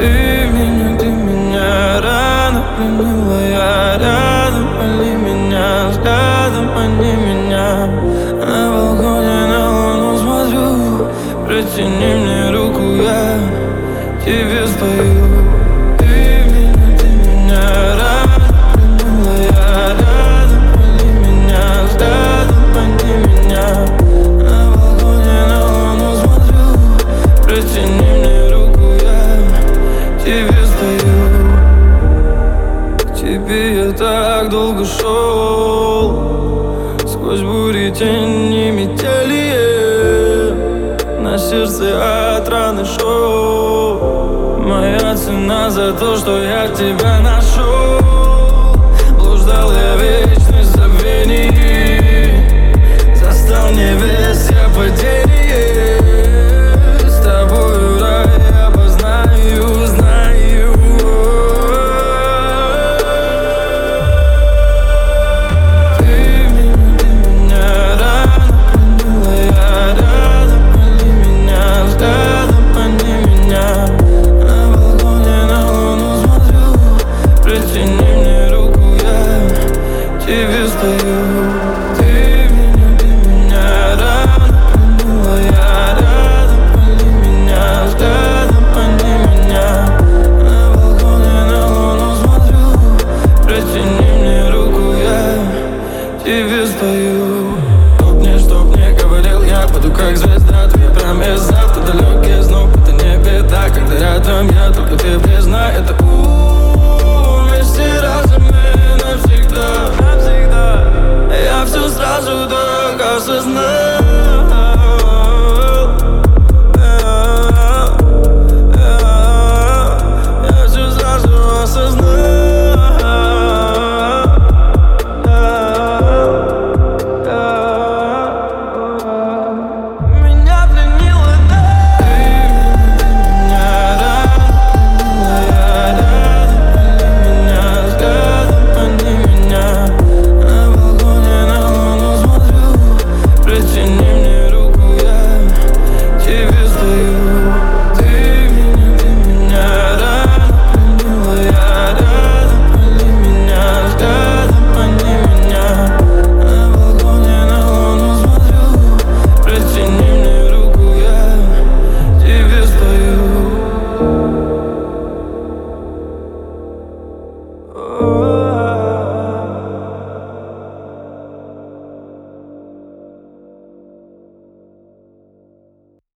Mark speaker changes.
Speaker 1: Ты меня рано пленила, я рядом, пали меня взглядом, мани меня. На балконе на луну смотрю, протяни мне руку, я тебе спою. Ты меня рано пленила, я рядом, пали меня взглядом, мани меня. На балконе на луну смотрю, протяни мне руку, я тебе спою. К тебе я так долго шел, сквозь бури, тени, метели. На сердце от раны шел. Моя цена за то, что я тебя нашел. Блуждал я весь